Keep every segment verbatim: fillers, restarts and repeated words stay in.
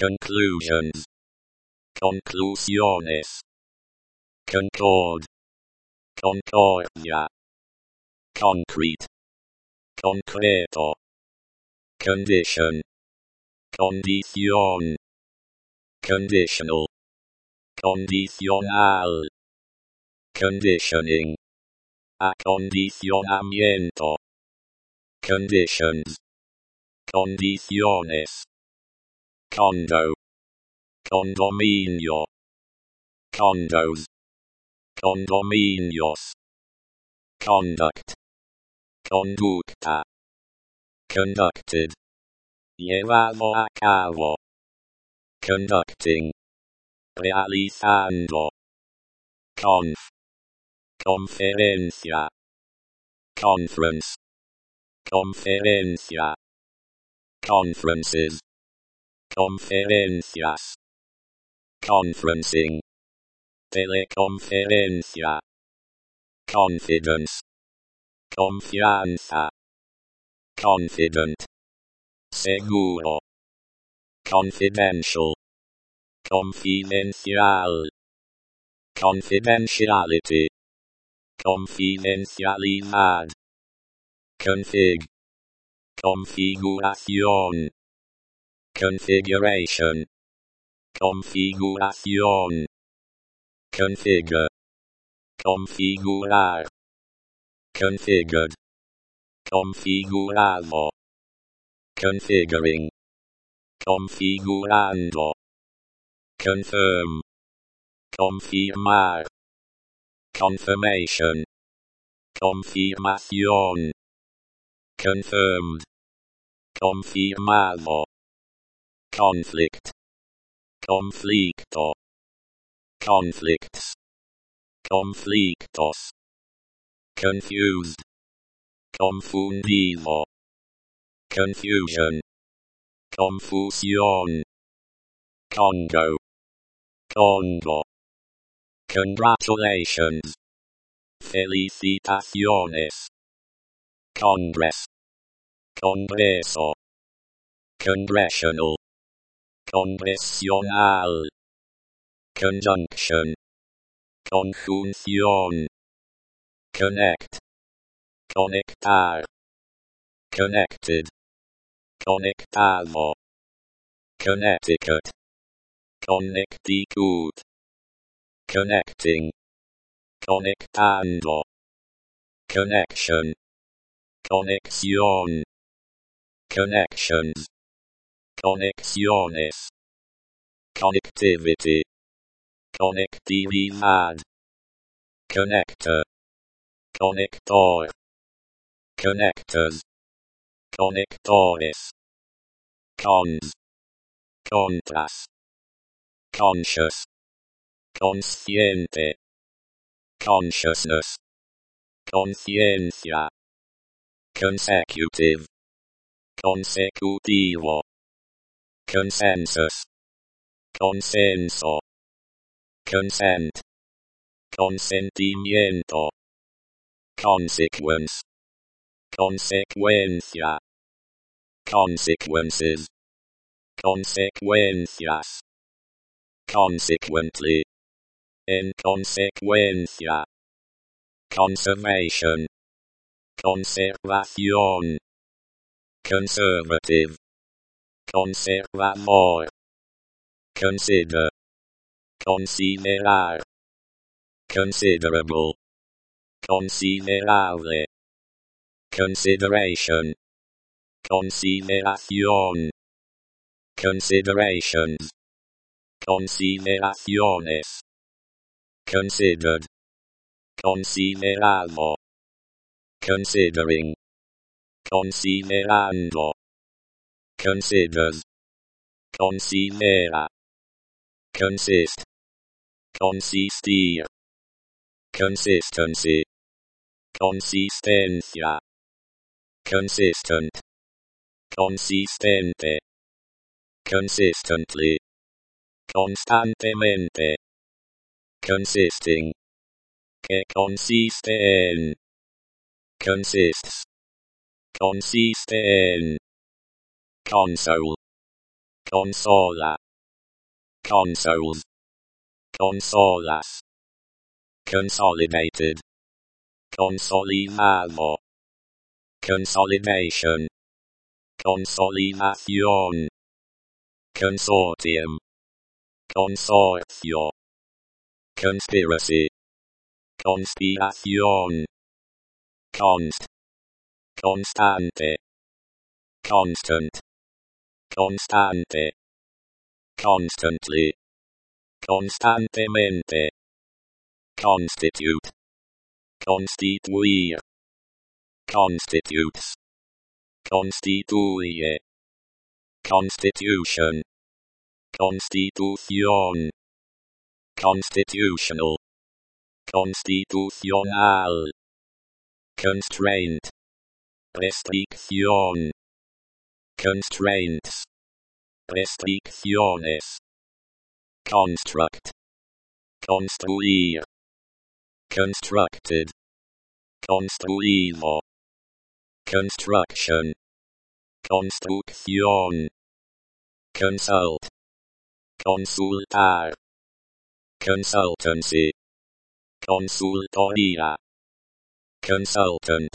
conclusions, conclusiones, concord, concordia, concrete, concreto, condition, condición, conditional, condicional, conditioning, acondicionamiento, conditions, condiciones, condo, condominio, condos, condominios, conduct, conducta, conducted, llevado a cabo, conducting, realizando, conf, conferencia, conference, conferencia, conferences, conferencias, conferencing, teleconferencia, confidence, confianza, confident, seguro, confidential, confidencial, confidentiality, confidencialidad, config, configuración, configuration, configuración, configure, configurar, configured, configurado, configuring, configurando, confirm, confirmar, confirmation, confirmación, confirmed, confirmado, conflict, conflicto, conflicts, conflictos, confused, confundido, confusion, confusión, Congo, Congo, congratulations, felicitaciones, Congress, Congreso, congressional, congresional, conjunction, conjunción, connect, conectar, connected, conectado, Connecticut, Connecticut, connecting, conectando, connection, conexión, connections, conexiones, connectivity, conectividad, connector, conector, connectors, conectores, cons, contras, conscious, consciente, consciousness, conciencia, consecutive, consecutivo, consensus, consenso, consent, consentimiento, consequence, consecuencia, consequences, consecuencias, consequently, en consecuencia, conservation, conservación, conservative, conservador, consider, considerar, considerable, considerable, consideration, consideración, considerations, consideraciones, considered, considerado, considering, considerando, considers, considera, consist, consistir, consistency, consistencia, consistent, consistente, consistently, constantemente, consisting, que consiste en, consists, consiste en, console, consola, consoles, consolas, consolidated, consolidado, consolidation, consolidación, consortium, consorcio, conspiracy, conspiración, const, constante, constant, constante, constantly, constantemente, constitute, constituir, constitutes, constituye, constitution, constitución, constitutional, constitucional, constraint, restricción, constraints, restricciones, construct, construir, constructed, construido, construction, construcción, consult, consultar, consultancy, consultoría, consultant,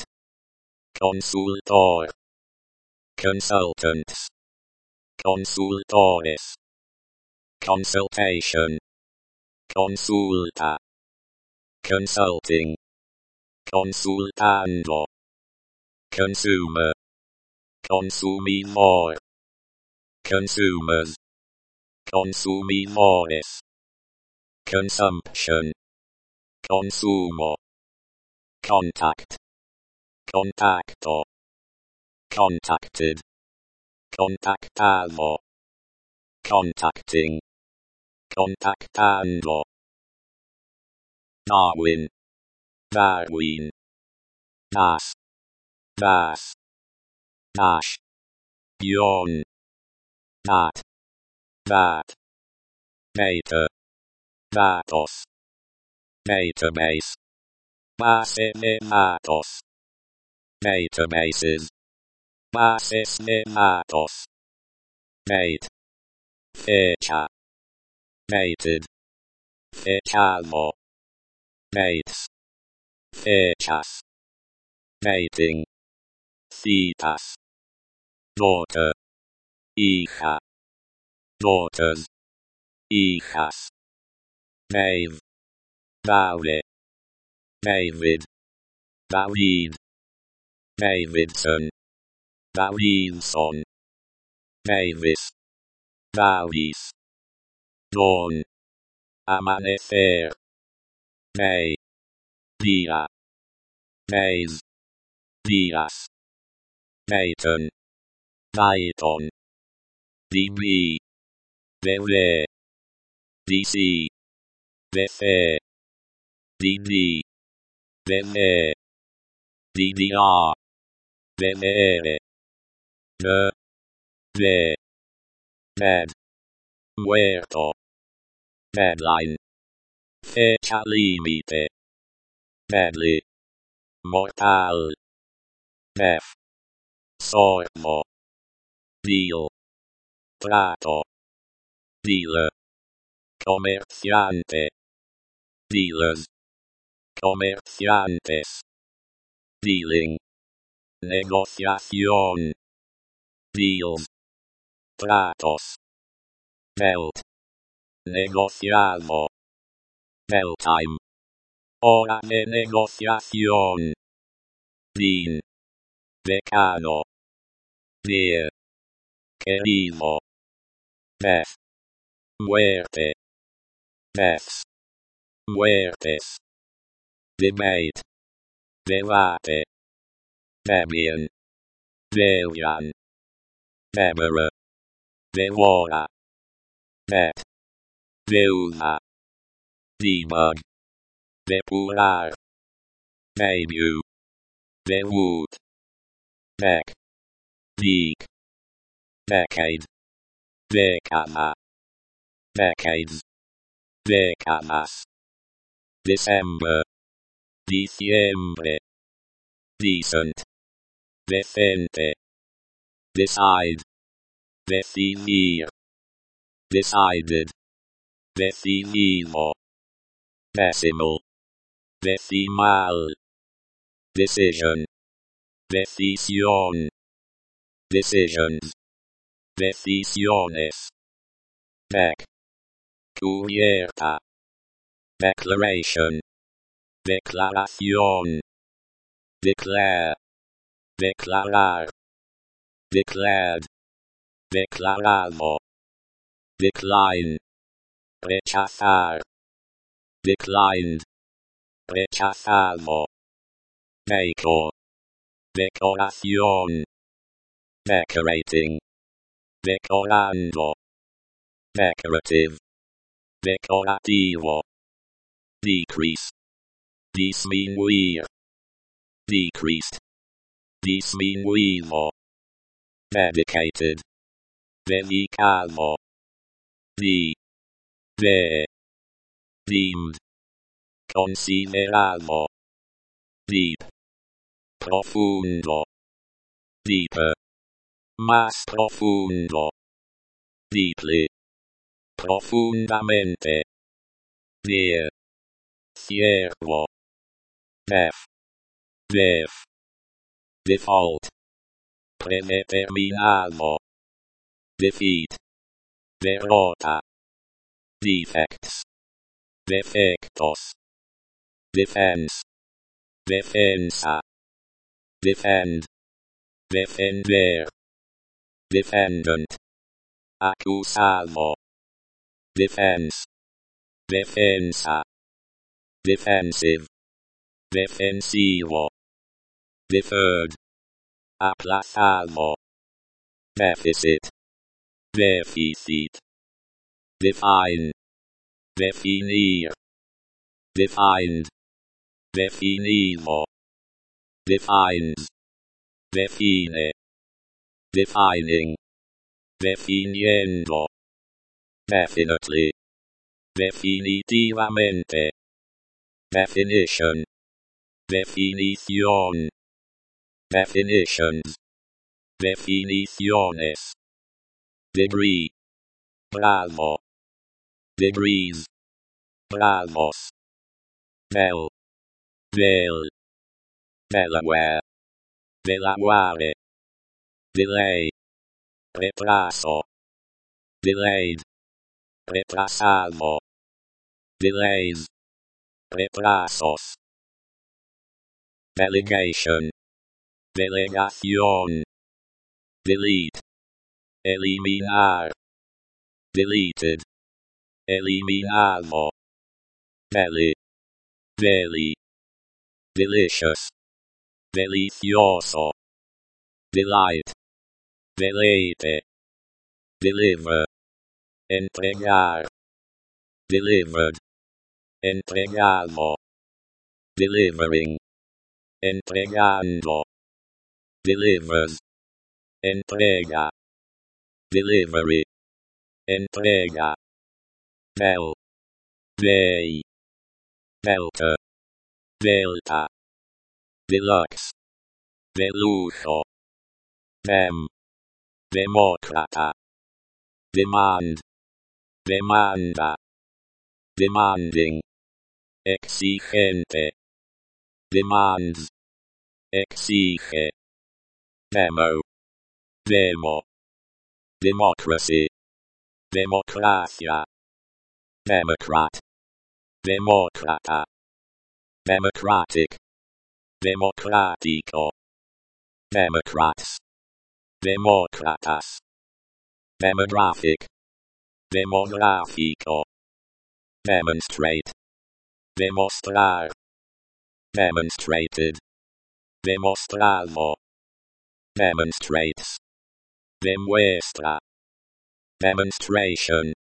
consultor, consultants, consultores, consultation, consulta, consulting, consultando, consumer, consumidor, consumers, consumidores, consumption, consumo, contact, contacto, contacted, contactado, contacting, contactando, Darwin, Darwin, das, das, dash, yon, that, that, data, datos, database, base de datos, databases, bases de datos, date, fecha, dated, fechado, dates, fechas, dating, citas, daughter, hija, daughters, hijas, Dave, Dale, David, David, Davidson, Davidson, Davis, Davis, dawn, amanecer, day, día, days, días, Dayton, Dayton, D B, Bele, D C, D C, D D, Bele, D D R, Bele, De, De, Med, Muerto, Deadline, Fecha límite, Deadly, Mortal, Death, Sorbo, Deal, Trato, Dealer, Comerciante, Dealers, Comerciantes, Dealing, Negociación, Deals, Tratos, Belt, Negociado, Belltime, Hora de negociación, Dean, Decano, Dear, Querido, Death, Muerte, Deaths, Muertes, Debate, Debate, Debian, Debian, Deborah, Devora, Det, Deuda, Debug, Depurar, Debut, Debut, Deck, Deek, Decade, Década, Decades, Décadas, December, Diciembre, Decent, Decente, Decide, Decidir, Decided, decisivo, decimal, decimal, decision, decisión, decisions, decisiones, dec, cubierta, declaration, declaración, declare, declarar, declared, declarado, decline, rechazar, declined, rechazado, decor, decoración, decorating, decorando, decorative, decorativo, decrease, disminuir, decreased, disminuido, dedicated, dedicado, de, de, deemed, considerado, deep, profundo, deeper, más profundo, deeply, profundamente, dear, ciervo, deaf, deaf, default, predeterminado, defeat, derrota, defects, defectos, defense, defensa, defend, defender, defendant, acusado, defense, defensa, defensive, defensivo, deferred, aplazado, deficit, déficit, define, definir, defined, definido, defines, define, defining, definiendo, definitely, definitivamente, definition, definición, definitions, definiciones, degree, grado, degrees, grados, bell, veil, Delaware, Delaware, delay, retraso, delayed, retrasado, delays, retrasos, delegation, delegación, delete, eliminar, deleted, eliminado, belly, belly, delicious, delicioso, delight, deleite, deliver, entregar, delivered, entregado, delivering, entregando, delivers, entrega, delivery, entrega, bell, bay, belter, delta, deluxe, de lujo, dem, demócrata, demand, demanda, demanding, exigente, demands, exige, demo, demo, democracy, democracia, democrat, demócrata, democratic, democrático, democrats, demócratas, demographic, demográfico, demonstrate, demostrar, demonstrated, demostrado, demonstrates, demuestra, demonstration,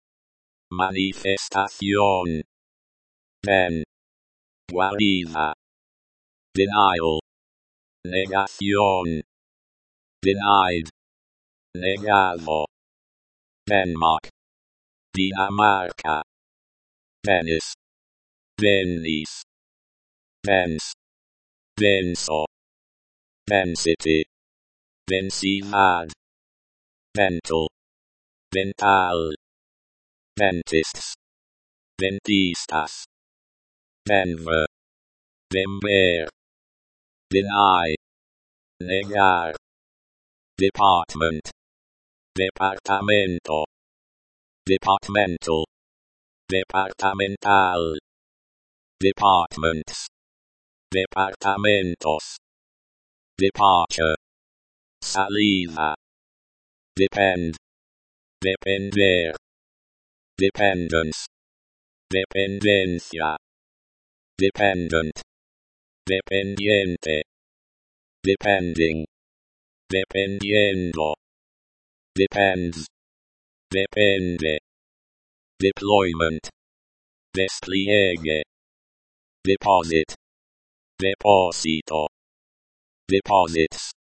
manifestación, den, guarida, denial, negación, denied, negado, Denmark, Dinamarca, Venice, Venice, Vence, Venso, Density, Densidad, Dental, Dental, Dentists, dentistas, Denver, vender, deny, negar, department, departamento, departmental, departamental, departments, departamentos, departure, salida, depend, depender, dependence, dependencia, dependent, dependiente, depending, dependiendo, depends, depende, deployment, despliegue, deposit, deposito, deposits,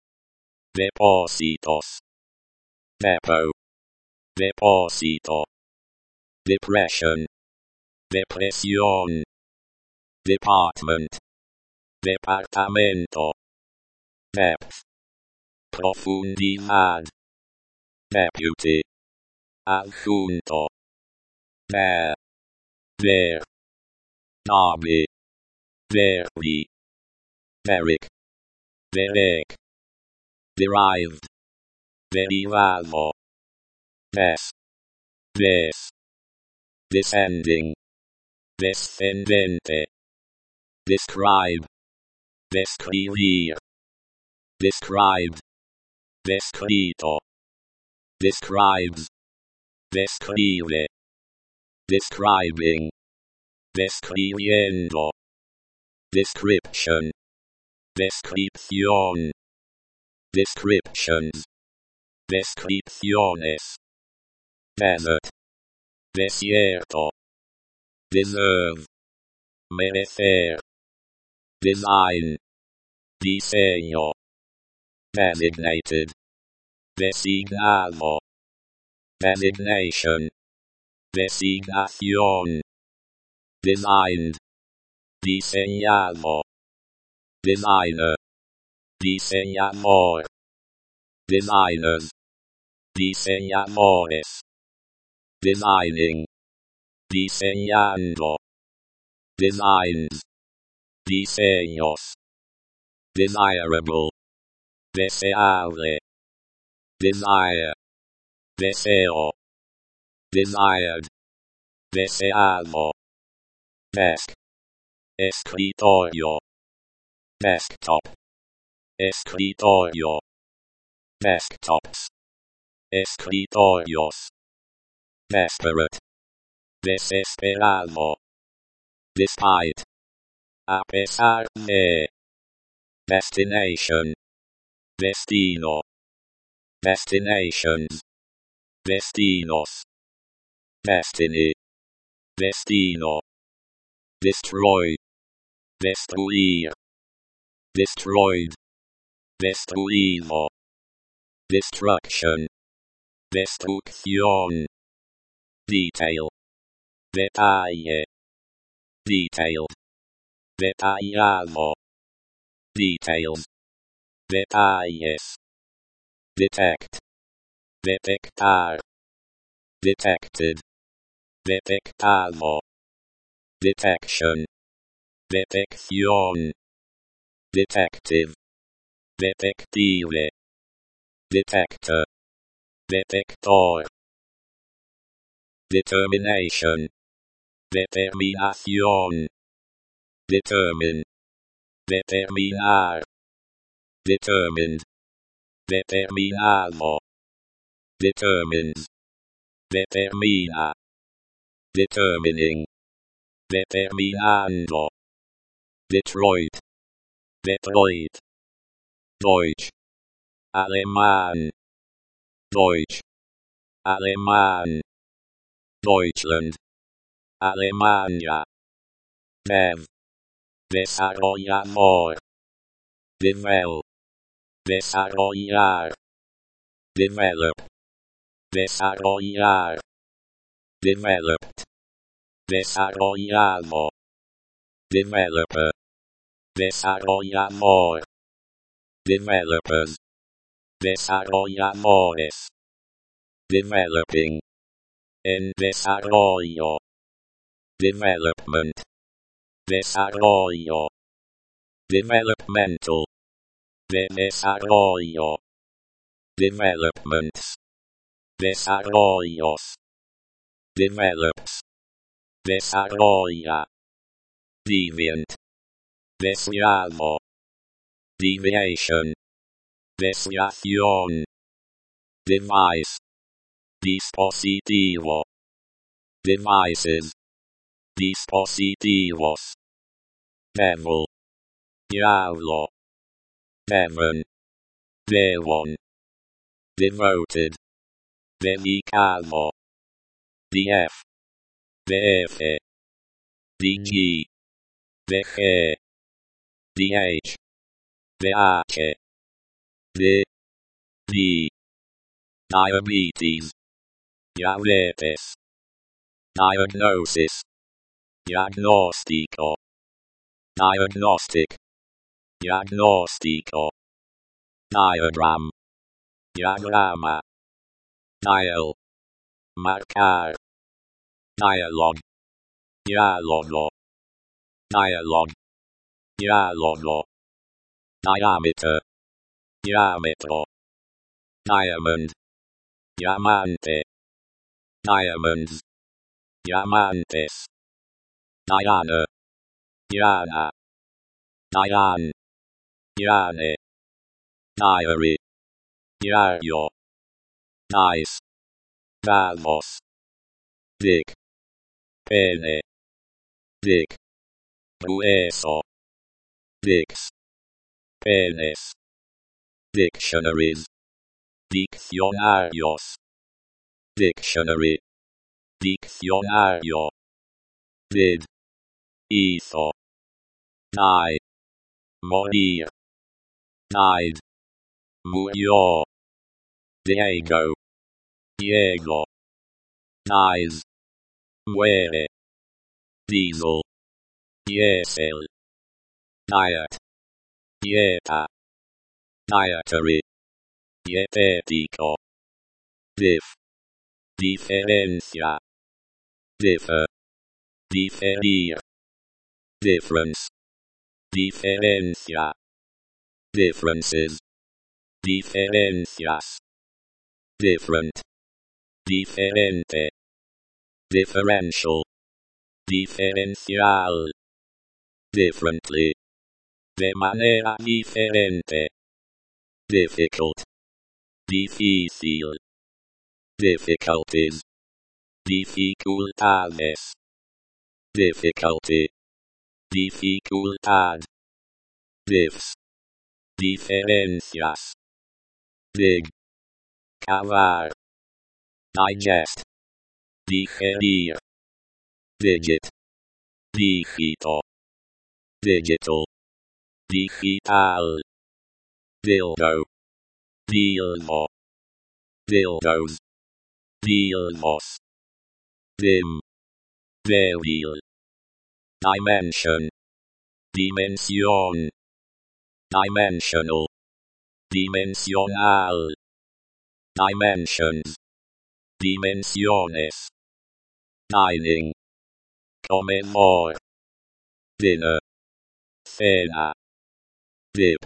depositos, depot, deposito, depression, depresión, department, departamento, depth, profundidad, deputy, adjunto, there, there, derby, derby, Derrick, Derek, derived, derivado, des, des, descending, descendente, describe, describir, described, descrito, describes, describe, describing, describiendo, description, descripción, descriptions, descripciones, desert, desierto, deserve, merecer, design, diseño, designated, designado, designation, designación, designed, diseñado, designer, diseñador, designers, diseñadores, designing, diseñando, designs, diseños, desirable, deseable, desire, deseo, desired, deseado, desk, escritorio, desktop, escritorio, desktops, escritorios, desperate, desesperado, despite, a pesar de, destination, destino, destinations, destinos, destiny, destino, destroy, destruir, destroyed, destruido, destruction, destrucción, detail, detalle, detailed, detallado, details, detalles, detect, detectar, detected, detectado, detection, detección, detective, detective, detector, detector, determination, determinación, determine, determinar, determined, determinado, determines, determina, determining, determinando, Detroit, Detroit, Deutsch, Alemán, Deutsch, Alemán, Deutschland, Alemania, Dev, desarrollador, devel, desarrollar, develop, desarrollar, developed, desarrollado, developer, desarrollador, developers, desarrolladores, developing, en desarrollo, development, desarrollo, developmental, de desarrollo, developments, desarrollos, develops, desarrolla, deviant, desviado, deviation, desviación, device, dispositivo, devices, dispositivos, devil, diablo, devon, devon, devoted, dedicado, df, df, dg, dg, dh, dh, d, d, diabetes, diabetes, diagnosis, diagnóstico, diagnostic, diagnóstico, diagram, diagrama, dial, marcar, dialogue, diálogo, dialogue, diálogo, diameter, diámetro, diamond, diamante, diamonds, diamantes, Diana, Diana, Diane, Diane, diary, diario, nice, vamos, dick, pene, dick, grueso, dicks, penes, dictionaries, diccionarios, dictionary, diccionario, did, hizo, die, morir, died, murió, Diego, Diego, dies, muere, diesel, diesel, diet, dieta, dietary, dietético, dif, diferencia, differ, diferir, difference, diferencia, differences, diferencias, different, diferente, differential, diferencial, differently, de manera diferente, difficult, difícil, difficulties, dificultades, difficulty, dificultad, diffs, diferencias, dig, cavar, digest, digerir, digit, dígito, digital, digital, dildo, dildo, dildos, dildos, dim, débil, dimension, dimensión, dimensional, dimensional, dimensions, dimensiones, dining, comedor, dinner, cena, dip,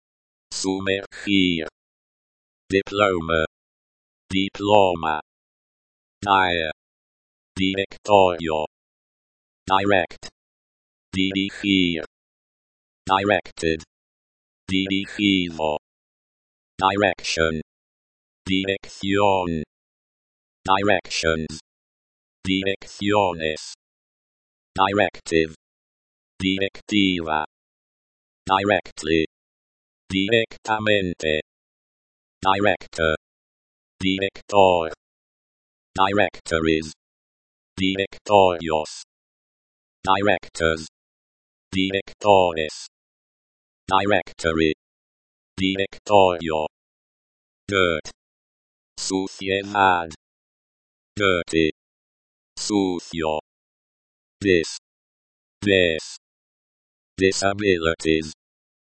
sumergir, diploma, diploma, dire, directorio, direct, dirigir, directed, dirigido, direction, dirección, directions, direcciones, directive, directiva, directly, directamente, director, director, directories, directorios, directors, directores, directory, directorio, dirt, suciedad, dirty, sucio, this, this, disabilities,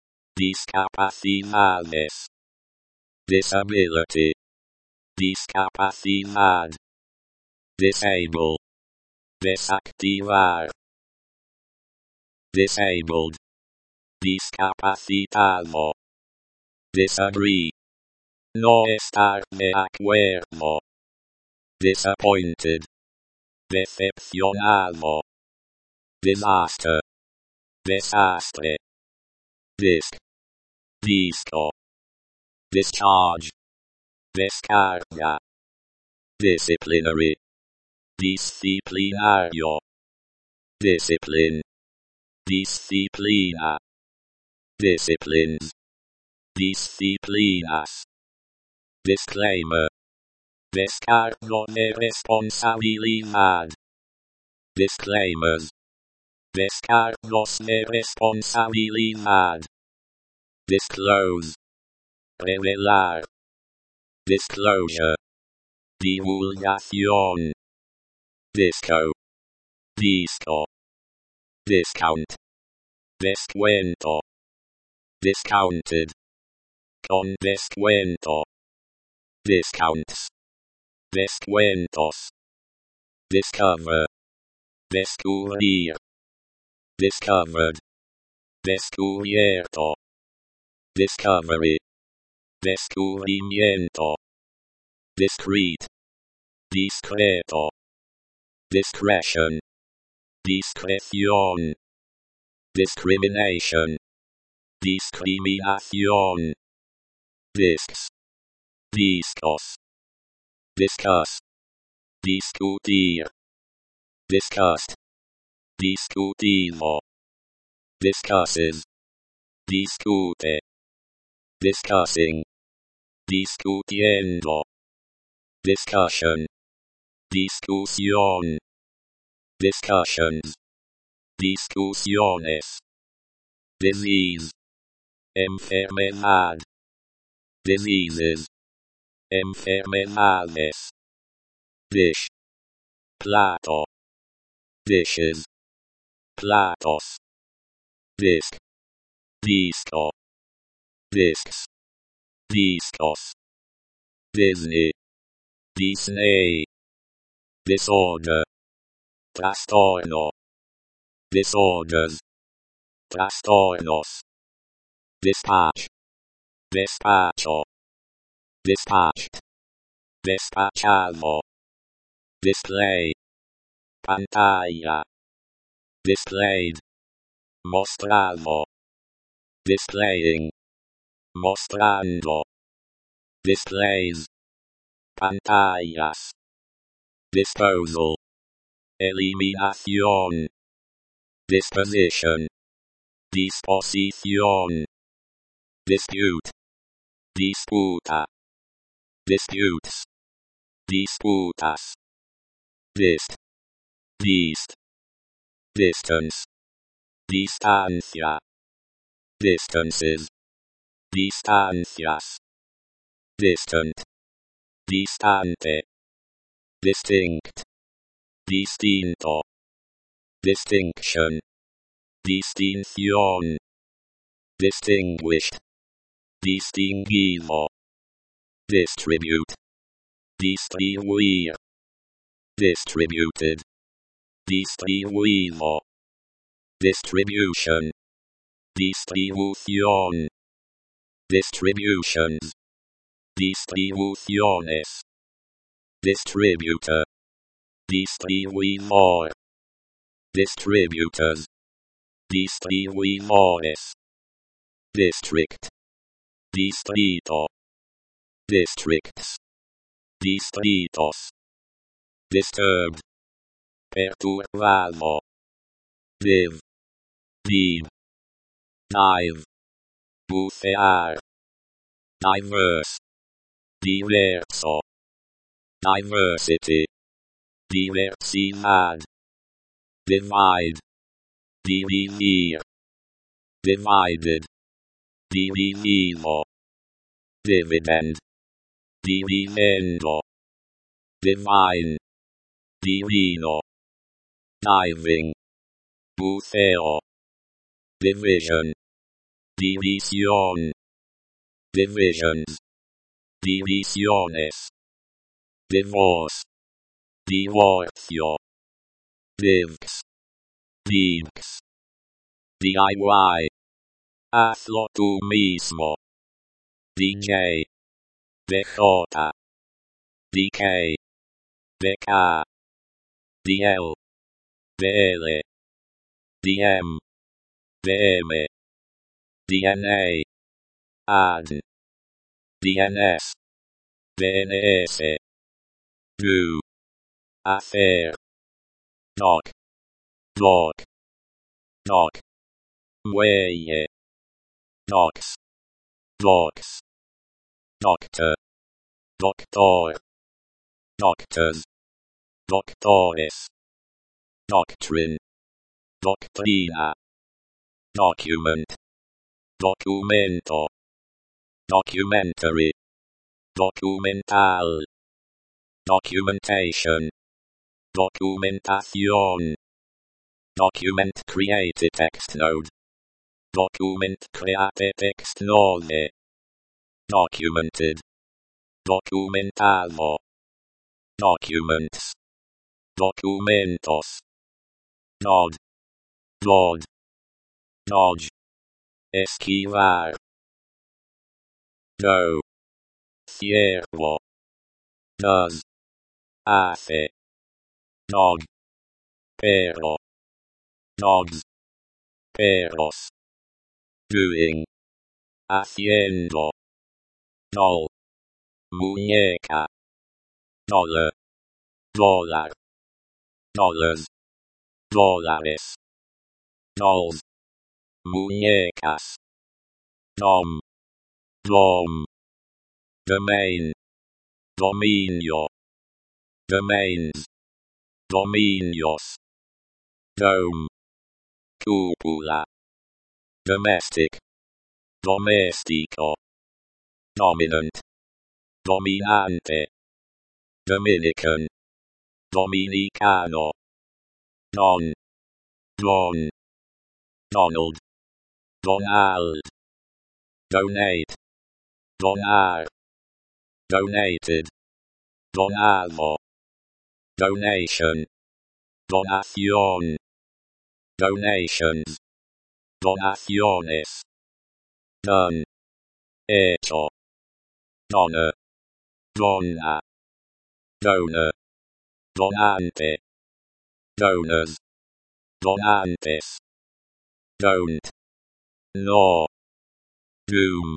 discapacidades, disability, discapacidad, disable, desactivar, disabled, discapacitado, disagree, no estar de acuerdo, disappointed, decepcionado, disaster, desastre, disc, disco, discharge, descarga, disciplinary, disciplinario, discipline, disciplina, disciplines, disciplinas, disclaimer, descargo de responsabilidad, disclaimers, descargos de responsabilidad, disclose, revelar, disclosure, divulgación, disco, disco, discount, descuento, discounted, con descuento, discounts, descuentos, discover, descubrir, discovered, descubierto, discovery, descubrimiento, discreet, discreto, discretion, discreción, discrimination, discriminación, discs, discos, discuss, discutir, discussed, discutido, discusses, discute, discussing, discutiendo, discussion, discusión, discussions, discusiones, disease, enfermedad, diseases, enfermedades, dish, plato, dishes, platos, disc, disco, discs, discos, Disney, Disney, disorder, trastorno, disorders, trastornos, dispatch, despacho, dispatched, despachado, display, pantalla, displayed, mostrado, displaying, mostrando, displays, pantallas, disposal, eliminación, disposition, disposición, dispute, disputa, disputes, disputas, dist, dist, distance, distancia, distances, distancias, distant, distante, distinct, distinto, distinction, distinción, distinguished, distinguido, distribute, distribuir, distributed, distribuido, distribution, distribución, distributions, distribuciones, distributor, distribuidor, distributors, distribuidores, district, distrito, districts, distritos, disturbed, perturbado, div, div, dive, bucear, diverse, diverso, diversity, diversidad, divide, dividir, divided, dividido, dividend, dividendo, divine, divino, diving, buceo, division, división, divisions, divisiones, divorce, divorcio, Livx, Livx, D I Y, hazlo tú mismo, D J, D J, D K, D K, D L, D L, D M, D M, D N A, Ad, D N S, D N S, Do, Hacer, Knock, Block, Knock, Muelle, Knox, Blocks, Nocta, Doctor, Noctas, Doctores, Doctrine, Doctrina, Document, Documento, Documentary, Documental, Documentation, Documentación, Document create text node, Document create text node, Documented, Documentado, Documents, Documentos, Nod, Lord, Nodge, Esquivar, No, Ciervo, Does, Hace, Nog, Pero, Nogs, Peros, Doing, Haciendo, Nol, Muñeca, Nolle, Dólar, Nollers, Dólares, Nols, Muñecas, Nom, Dom, Domain, Dominio, Domains, Dominios, Dome, Cúpula, Domestic, Domestico, Dominant, Dominante, Dominican, Dominicano, Non, Don, Donald, Donald, Donate, Donar, Donated, Donado, Donation, Donación, Donations, Donaciones, Done, Hecho, Donna, Donna, Donor, Donante, Donors, Donantes, Don't, No, Doom,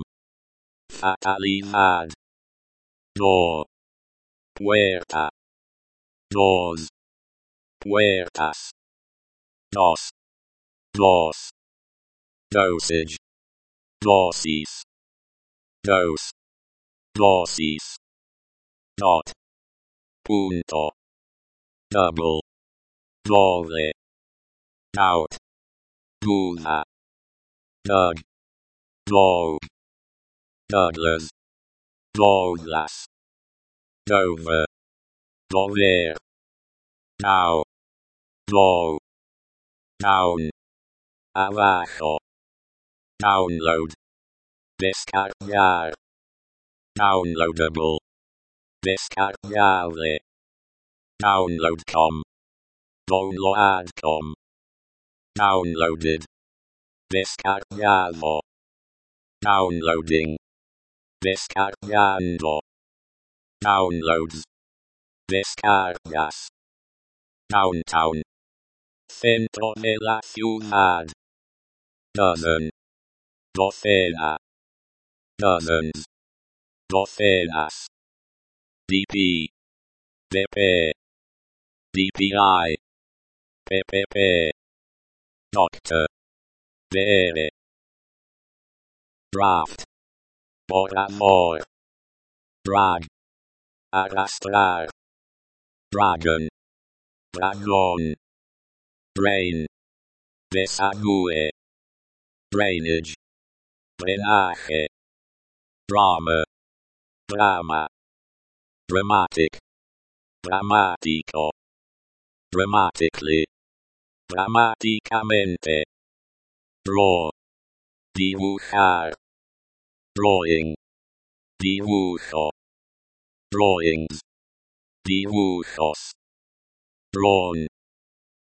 Fatalidad, Door, Puerta, Doors, Puertas, Dos, Dos, Dosage, Dosis, Dose, Dosis, Dot, Punto, Double, Doble, Out, Duda, Doug, Dog, Douglas, Douglas, Dover, Dover, Now, Low, Down, Abajo, Download, Descargar, Downloadable, Descargable, Download.com, Download.com, Downloaded, Descargado, Downloading, Descargando, Downloads, Descargas, Downtown, Centro de la ciudad, Dozen, Docena, Dozens, Docenas, D P, D P, D P I, P P P, Doctor, D R, Draft, Por amor, Drag, Arrastrar, Dragon, Dragón, Drain, Desagüe, Drainage, Drenaje, Drama, Drama, Dramatic, Dramatico, Dramatically, Dramáticamente, Draw, Dibujar, Drawing, Dibujo, Drawings, Dibujos, Drawn,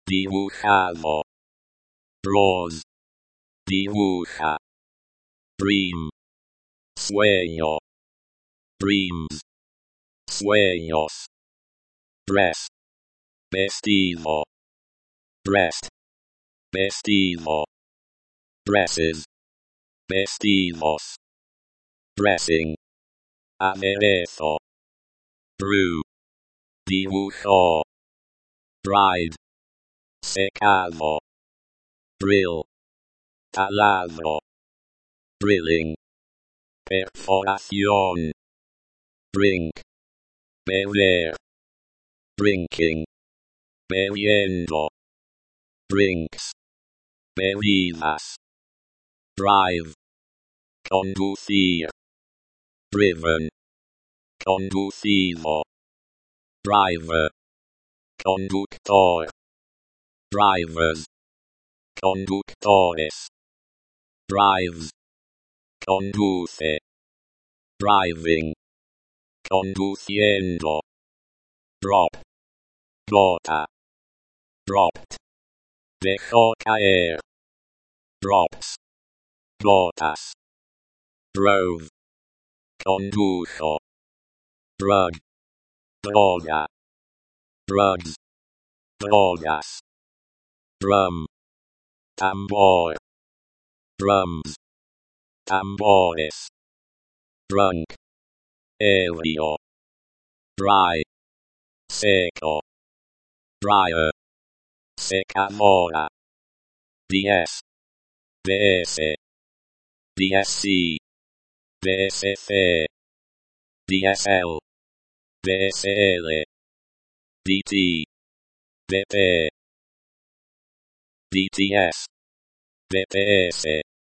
dibujado, bros, dibuja, dream, sueño, dreams, sueños, dress, vestido, dressed, vestido, dresses, vestidos, dressing, aderezo, brew, dibujó, dried, secado, drill, taladro, drilling, perforación, drink, beber, drinking, bebiendo, drinks, bebidas, drive, conducir, driven, conducido, driver, conductor, drivers, conductores, drives, conduce, driving, conduciendo, drop, gota, dropped, dejó caer, drops, gotas, drove, condujo, drug, droga, drugs, drogas, drum, tambor, drums, tambores, drunk, ebrio, dry, seco, dryer, secadora, ds, ds, dsc, dsc, dsl, dsl, dt, dt, dts, dts,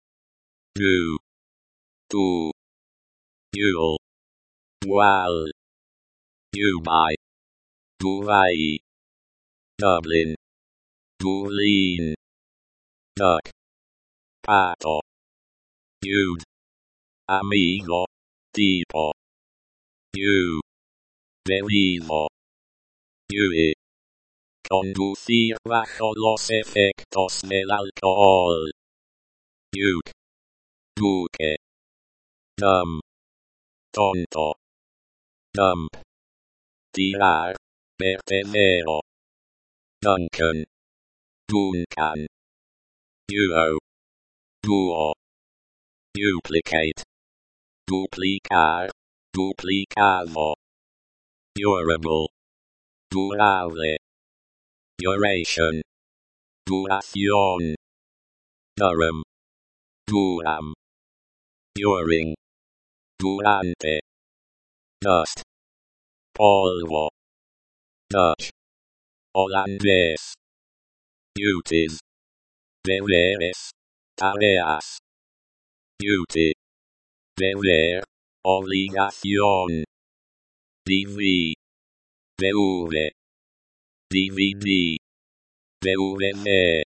do, do, dual, dual, Dubai, Dubai, Dublin, Dublin, duck, pato, dude, amigo, tipo, you, debido, yui, conducir bajo los efectos del alcohol, duke, duque, dumb, tonto, dump, tirar, vertedero, Duncan, Duncan, duo, duo, duplicate, duplicar, duplicado, durable, durable, duration, duración, Durham, Durham, during, durante, dust, polvo, Dutch, holandés, duties, deberes, tareas, duty, deber, obligación, dv, dv, dvd, dvd,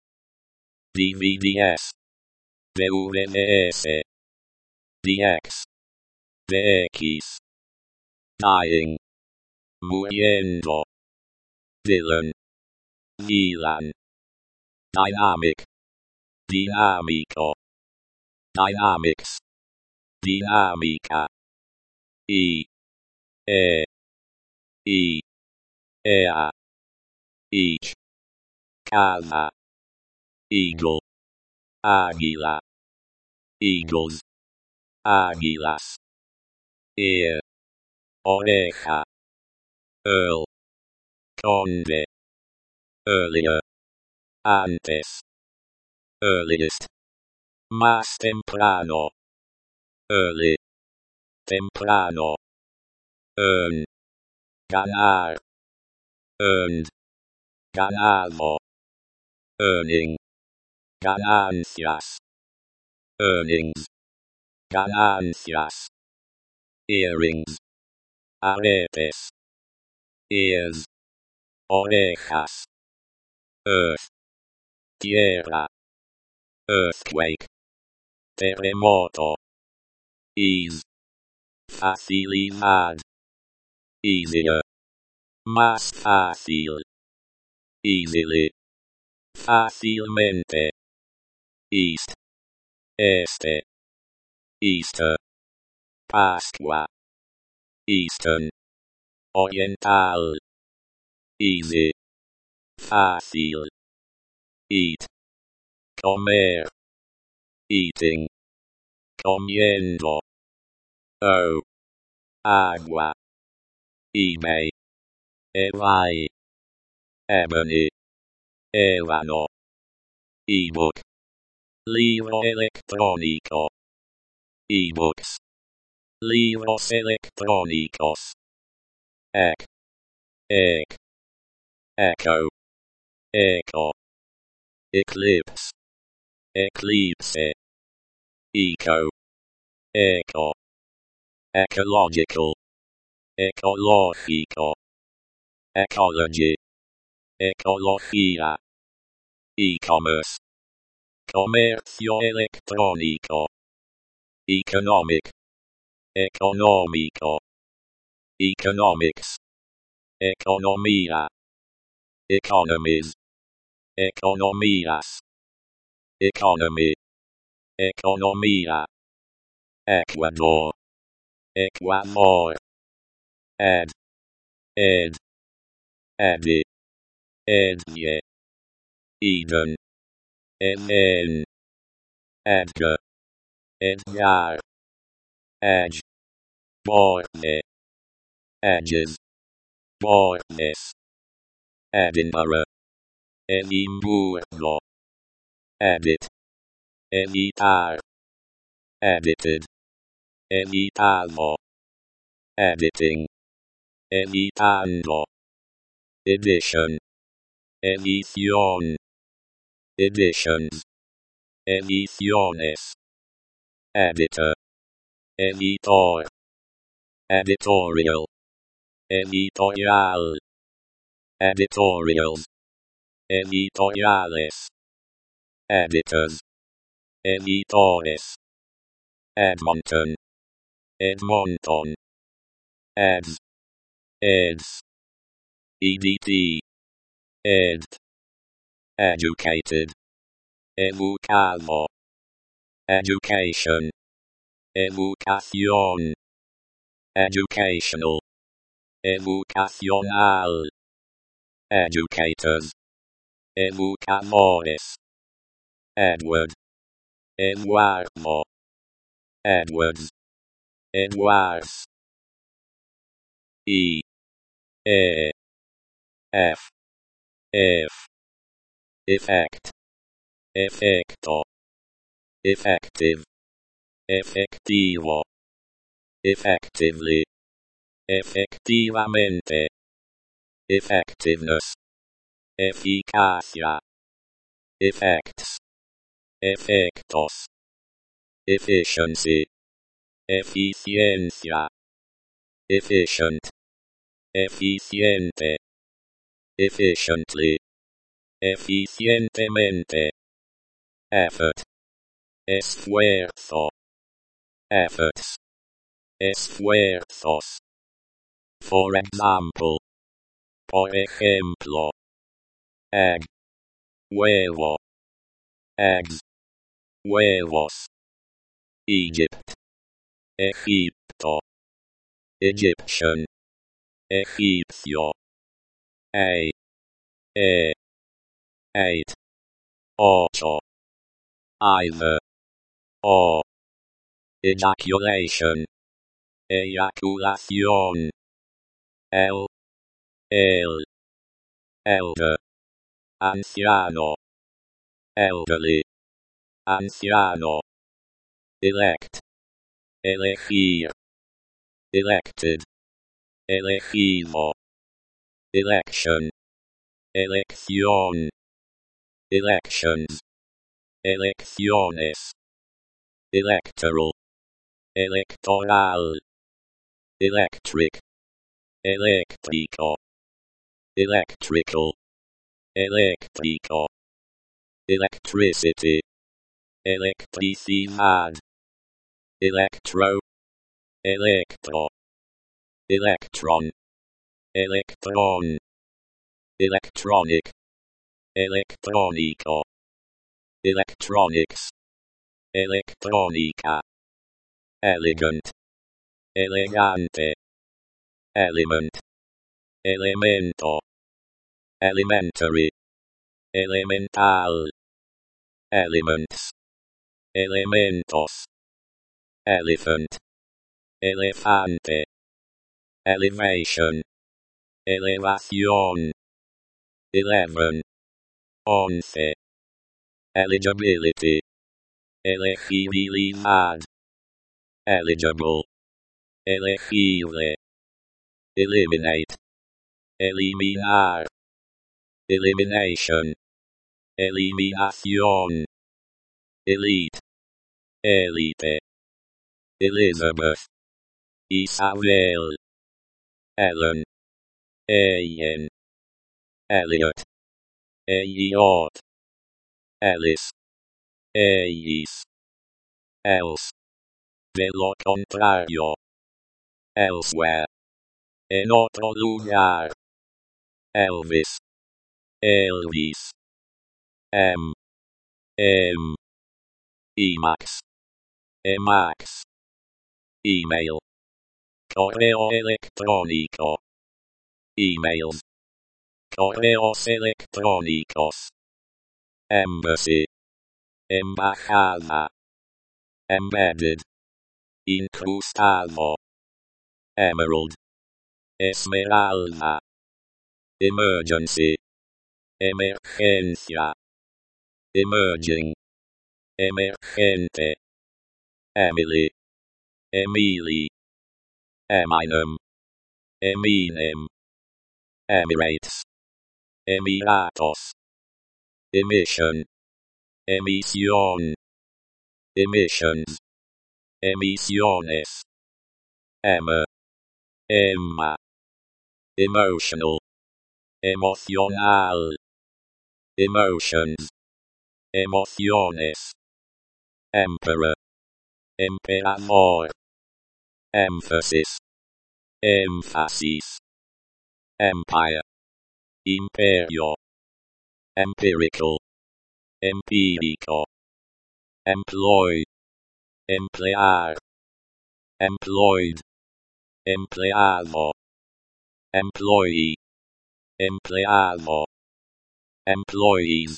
dvds, dvds, dx, dx, dying, muriendo, Dylan, Dylan, dynamic, dinámico, dynamics, dinámica, e, e, e, ea, each, cada, eagle, águila, eagles, águilas, ear, oreja, earl, conde, earlier, antes, earliest, más temprano, early, temprano, earn, ganar, earned, ganado, earning, ganancias, earnings, ganancias, earrings, aretes, ears, orejas, earth, tierra, earthquake, terremoto, ease, facilidad, easier, más fácil, easily, fácilmente, east, este, Easter, Pascua, Eastern, oriental, easy, fácil, eat, comer, eating, comiendo, oh, agua, eBay, ebay, ebony, ébano, ebook, libro electrónico, ebooks, libros electrónicos, ec, ec, echo, eco, eclipse, eclipse, eco, eco, ecological, ecológico, ecology, ecología, e-commerce, comercio electrónico, economic, económico, economics, economía, economies, economías, economy, economía, Ecuador, Ecuador, ed, ed, edi, edye, Eden, Eden, Edgar, Edgar, edge, borne, edges, bornes, Edinburgh, Edimburgo, edit, editar, edited, editado, editing, editando, edition, edición, editions, ediciones, editor, editor, editorial, editorial, editorials, editoriales, editors, editores, Edmonton, Edmonton, eds, eds, edt, ed, educated, educado, education, educación, educational, educacional, educators, educadores, Edward, Eduardo, Edwards, Edwards, E, E, F, F, effect, efecto, effective, efectivo, effectively, efectivamente, effectiveness, eficacia, effects, efectos, efficiency, eficiencia, efficient, eficiente, efficiently, eficientemente, effort, esfuerzo, efforts, esfuerzos, for example, por ejemplo, egg, huevo, eggs, huevos, Egypt, Egipto, Egyptian, egipcio, a, e, eight, ocho, either, or, ejaculation, eyaculación, el, el, elder, anciano, elderly, anciano, elect, elegir, elected, elegido, election, elección, elections, elecciones, electoral, electoral, electric, eléctrico, electrical, eléctrico, electricity, electricidad, electro, electro, electron, electron, electronic, electrónico, electronics, electrónica, elegant, elegante, element, elemento, elementary, elemental, elements, elementos, elephant, elefante, elevation, elevación, eleven, once, eligibility, elegibilidad, eligible, elegible, eliminate, eliminar, elimination, eliminación, elite, elite, Elizabeth, Isabel, Ellen, Ian, Elliot, Elliot, Ellis, Ellis, else, de lo contrario, elsewhere, en otro lugar, Elvis, Elvis, M, M, Emacs, Emacs, email, correo electrónico, emails, correos electrónicos, embassy, embajada, embedded, incrustado, emerald, esmeralda, emergency, emergencia, emerging, emergente, Emily, Emily, Eminem, Eminem, Emirates, Emiratos, emission, emisión, emissions, emisiones, Emma, Emma, emotional, emocional, emotions, emociones, emperor, emperador, emphasis, emphasis, empire, imperio, empirical, empírico, employ, emplear, employed, empleado, employee, empleado, employees,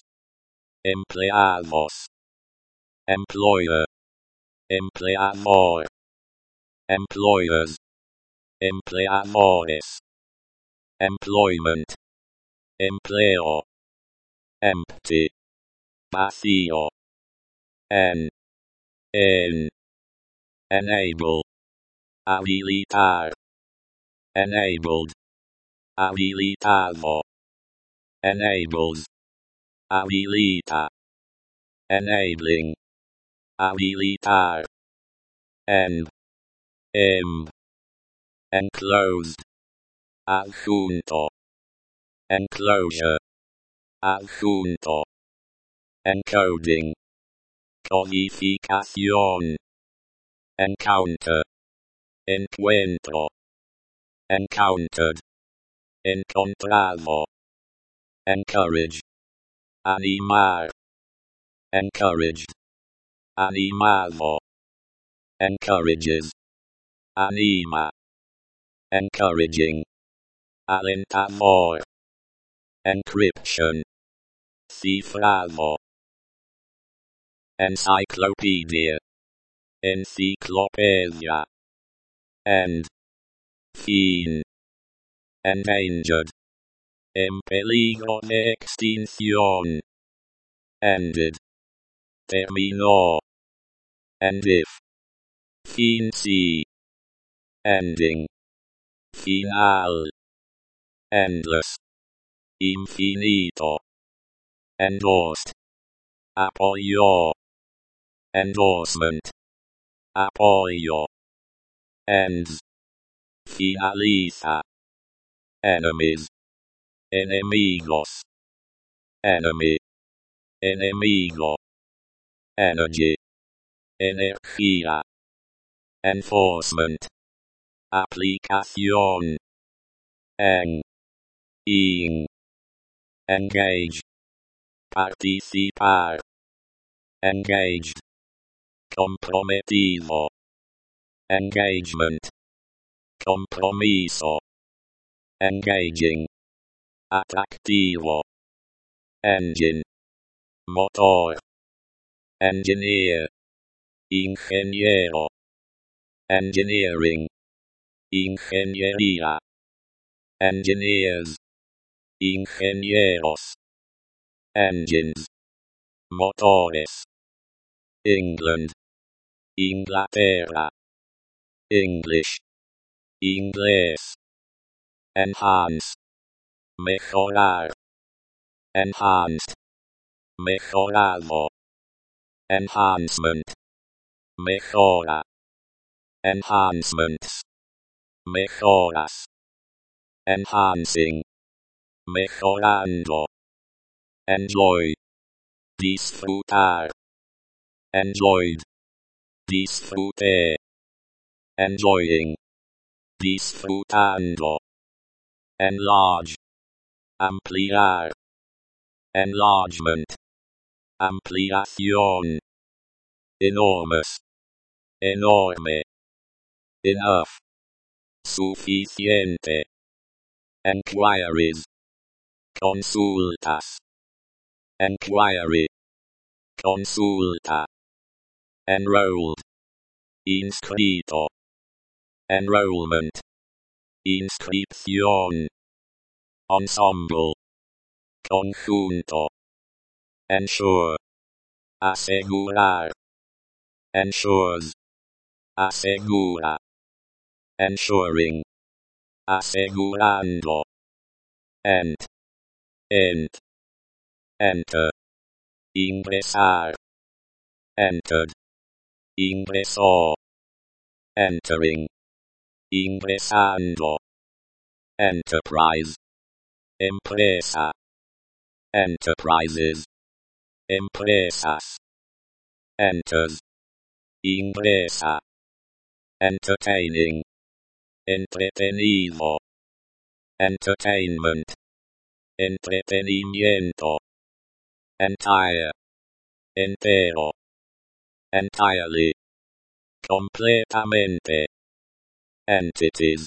empleados, employer, empleador, employers, empleadores, employment, empleo, empty, vacío, en, en, enable, habilitar, enabled, habilitado, enables, habilita, enabling, habilitar, end, em, enclosed, adjunto, enclosure, adjunto, encoding, codificación, encounter, encuentro, encountered, encontrado, encourage, animar, encouraged, animado, encourages, anima, encouraging, alentador, encryption, cifrado, encyclopedia, enciclopedia, end, fin, endangered, en peligro de extinción, ended, terminó, endif, fin si, ending, final, endless, infinito, endorsed, apoyó, endorsement, apoyo, ends, finaliza, enemies, enemigos, enemy, enemigo, energy, energía, enforcement, aplicación, en, ing, engage, participar, engaged, comprometido, engagement, compromiso, engaging, atractivo, engine, motor, engineer, ingeniero, engineering, ingeniería, engineers, ingenieros, engines, motores, England, Inglaterra, English, inglés, enhance, mejorar, enhanced, mejorado, enhancement, mejora, enhancements, mejoras, enhancing, mejorando, enjoy, disfrutar, enjoyed, disfruté, enjoying, disfrutando, enlarge, ampliar, enlargement, ampliación, enormous, enorme, enough, suficiente, enquiries, consultas, enquiry, consulta, enrolled, inscrito, enrollment, inscripción, ensemble, conjunto, ensure, asegurar, ensures, asegura, ensuring, asegurando, ent, ent, enter, ingresar, entered, ingresó, entering, ingresando, enterprise, empresa, enterprises, empresas, enters, ingresa, entertaining, entretenido, entertainment, entretenimiento, entire, entero, entirely, completamente, entities,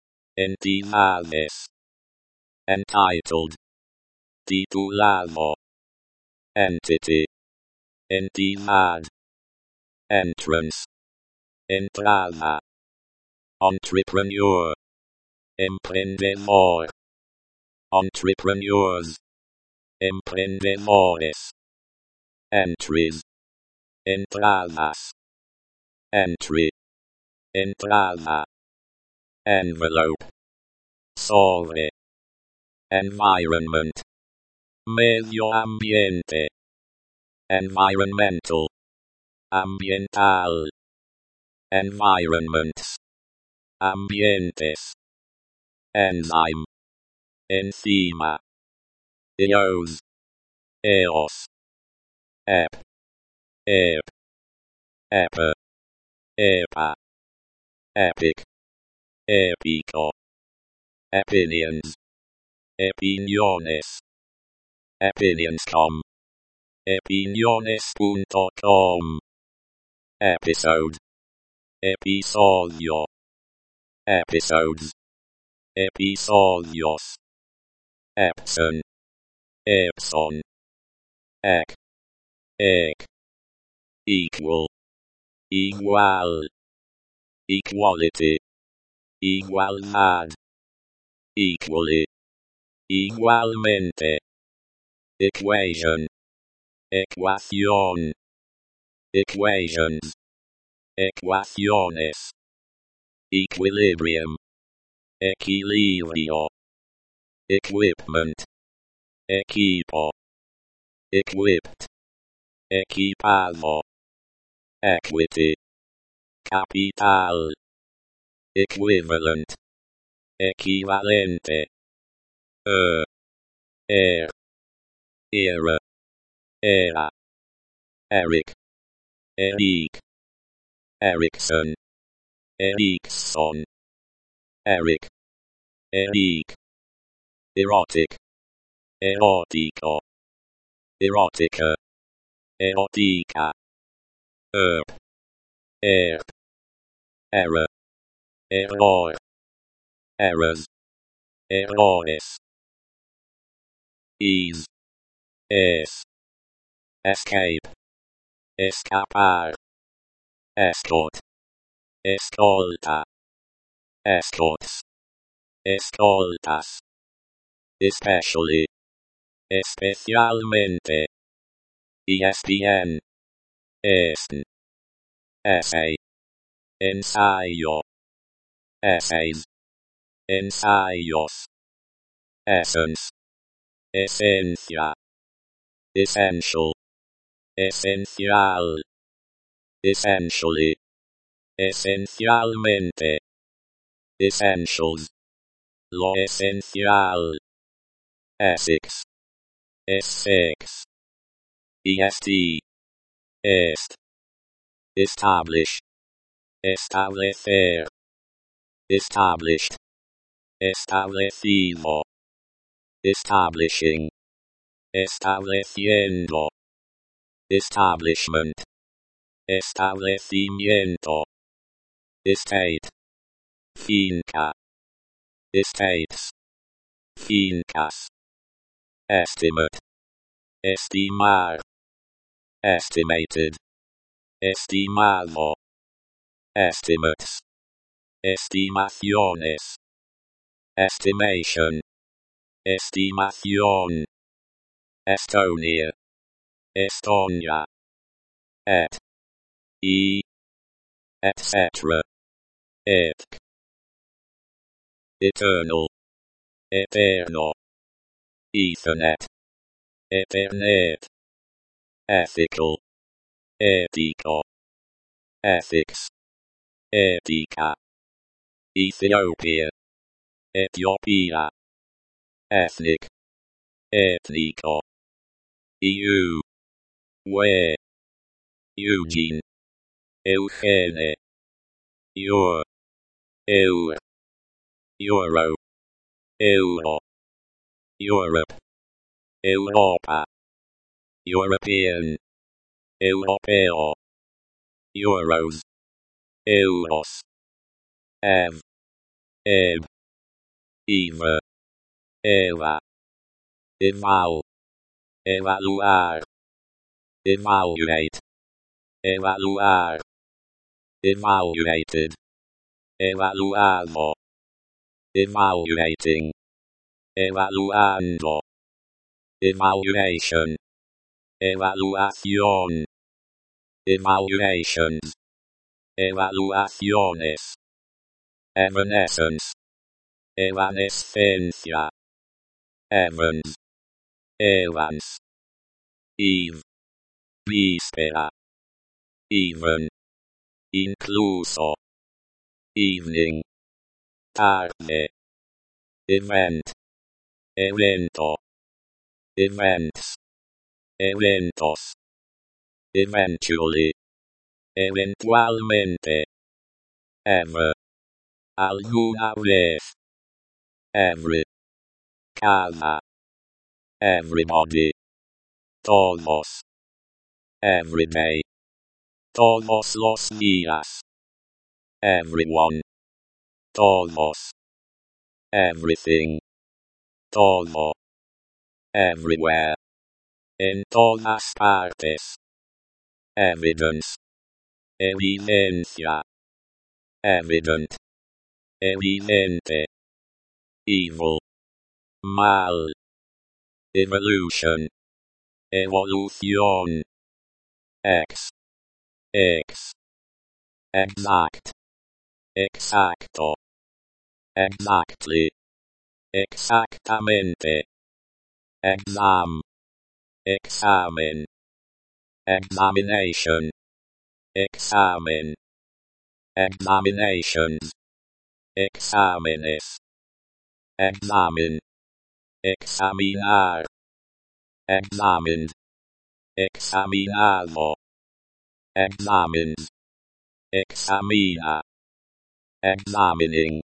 entidades, entitled, titulado, entity, entidad, entrance, entrada, entrepreneur, emprendedor, entrepreneurs, emprendedores, entries, entradas, entry, entrada, envelope, sobre, environment, medio ambiente, environmental, ambiental, environments, ambientes, enzyme, enzima, eos, eos, ep, ep, epa, epa, epic, épico, opinions, opiniones, opinions.com, opiniones punto com, episode, episodio, episodes, episodios, epson, epson, ec, ec, equal, igual, equality, igualdad, equally, igualmente, equation, ecuación, equations, ecuaciones, equilibrium, equilibrio, equipment, equipo, equipped, equipado, equity, capital, equivalent, equivalente, er, air, era, era, Eric, Eric, Ericsson, Ericsson, Eric, Eric, erotic, erotico, erotica, erotica, herb, herb, error, error, errors, errores, ease, es, escape, escapar, escort, escolta, escorts, escoltas, especially, especialmente, E S P N, ESPN, essay, ensayo, essays, ensayos, essence, esencia, essential, esencial, essentially, esencialmente, essentials, lo esencial, Essex, Essex, est, est, establish, establecer, established, establecido, establishing, estableciendo, establishment, establecimiento, estate, finca, estates, fincas, estimate, estimar, estimated, estimado, estimates, estimaciones, estimation, estimación, Estonia, Estonia, et, e, et cetera, etc, eternal, eterno, Ethernet, Ethernet, ethical, ético, ethics, ética, Ethiopia, Ethiopia, ethnic, étnico, E U, we, Eugene, Eugene, Eur, Eur, Euro, Euro, Europe, Europa, European, Europeo, Euros, Euros, Ev, Eb, Eva, Eva, eval, evaluar, evaluate, evaluar, evaluated, evaluado, evaluating, evaluando, evaluation, evaluación, evaluations, evaluaciones, evanescence, evanescencia, Evans, Evans, Eve, víspera, even, incluso, evening, tarde, event, evento, events, eventos, eventually, eventualmente, ever, alguna vez, every, cada, everybody, todos, every day, todos los días, everyone, todos, everything, todo, everywhere, en todas partes, evidence, evidencia, evident, evidente, evil, mal, evolution, evolución, ex, ex, exact, exacto, exactly, exactamente, exam, examen, examination, examen, examinations, exámenes, examine, examinar, examined, examinado, examines, examina, examining,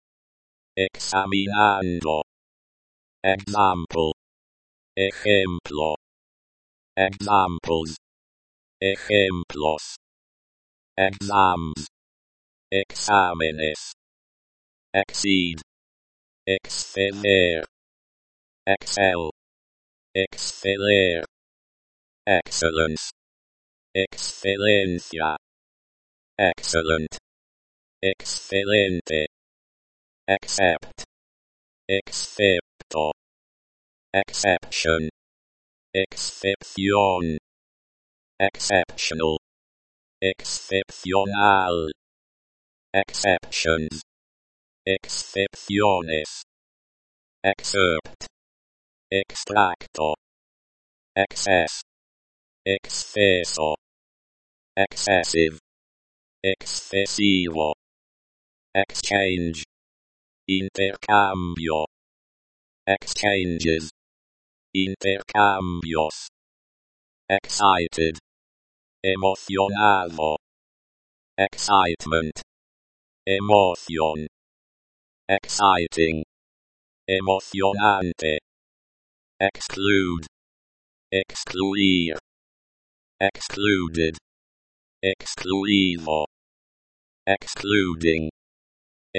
examinando, example, ejemplo, examples, ejemplos, exams, exámenes, exceed, exceler, excel, exceler, excellence, excelencia, excellent, excelente, except, excepto, exception, excepción, exceptional, excepcional, exceptions, excepciones, excerpt, extracto, excess, exceso, excessive, excesivo, exchange, intercambio, exchanges, intercambios, excited, emocionado, excitement, emoción, exciting, emocionante, exclude, excluir, excluded, excluido, excluding,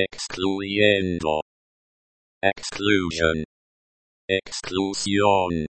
excluyendo, exclusion, exclusión.